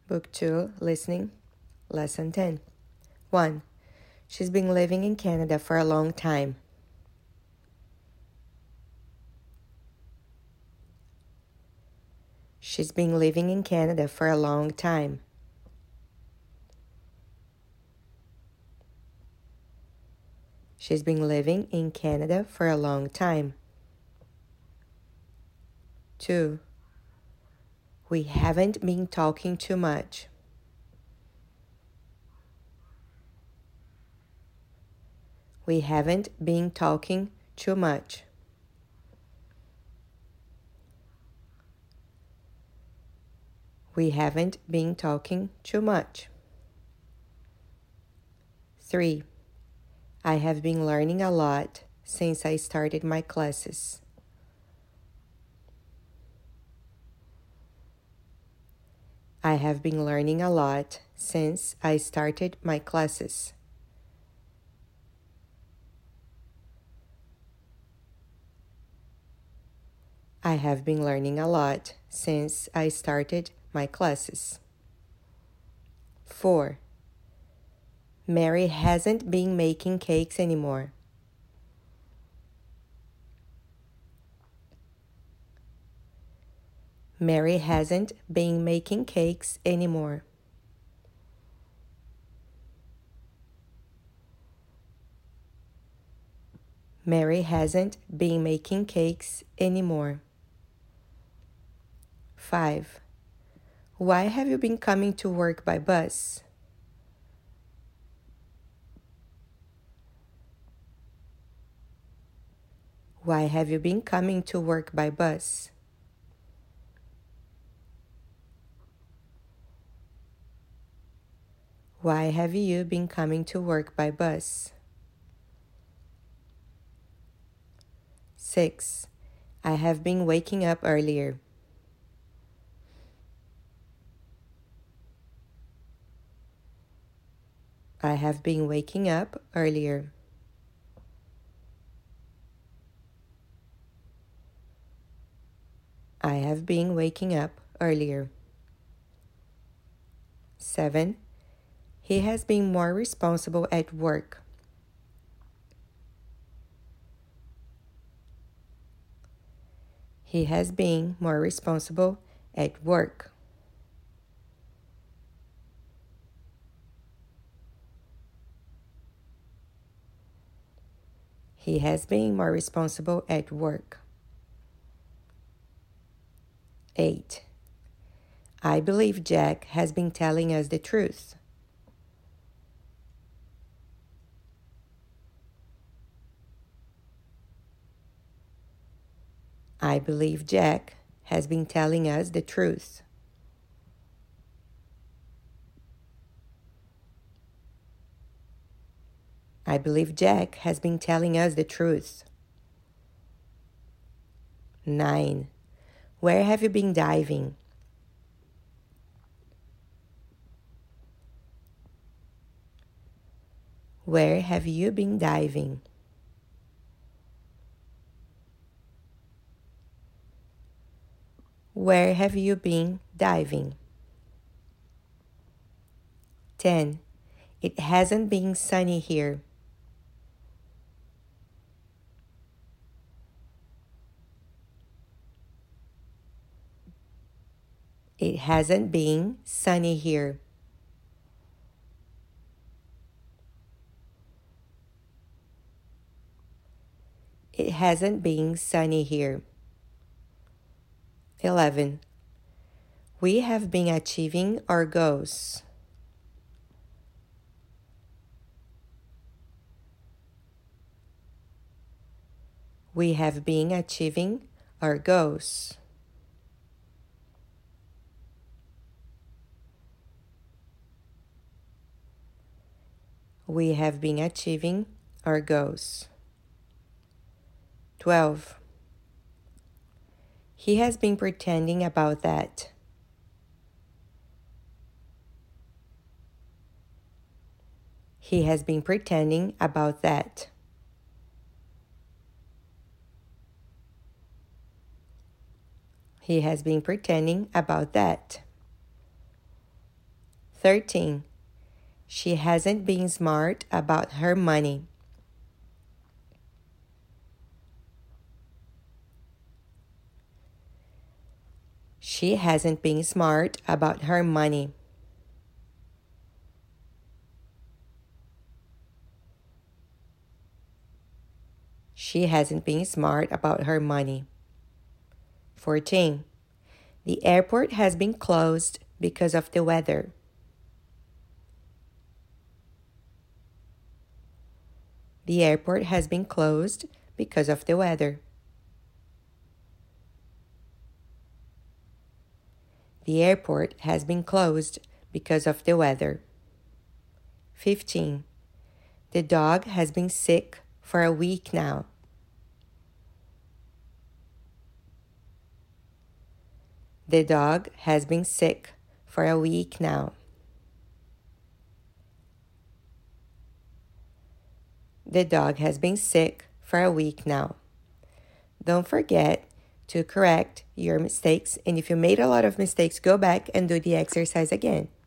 Book 2, Listening, Lesson 10. 1. She's been living in Canada for a long time. She's been living in Canada for a long time. She's been living in Canada for a long time. 2. We haven't been talking too much. We haven't been talking too much. We haven't been talking too much. 3. I have been learning a lot since I started my classes. I have been learning a lot since I started my classes. I have been learning a lot since I started my classes. 4. Mary hasn't been making cakes anymore. Mary hasn't been making cakes anymore. Mary hasn't been making cakes anymore. 5. Why have you been coming to work by bus? Why have you been coming to work by bus? Why have you been coming to work by bus? 6. I have been waking up earlier. I have been waking up earlier. I have been waking up earlier. 7. He has been more responsible at work. He has been more responsible at work. He has been more responsible at work. 8. I believe Jack has been telling us the truth. I believe Jack has been telling us the truth. I believe Jack has been telling us the truth. 9. Where have you been diving? Where have you been diving? Where have you been diving? 10. It hasn't been sunny here. It hasn't been sunny here. It hasn't been sunny here. 11. We have been achieving our goals. We have been achieving our goals. We have been achieving our goals. 12. He has been pretending about that. He has been pretending about that. He has been pretending about that. 13. She hasn't been smart about her money. She hasn't been smart about her money. She hasn't been smart about her money. 14. The airport has been closed because of the weather. The airport has been closed because of the weather. The airport has been closed because of the weather. 15. The dog has been sick for a week now. The dog has been sick for a week now. The dog has been sick for a week now. Don't forget to correct your mistakes, and if you made a lot of mistakes, go back and do the exercise again.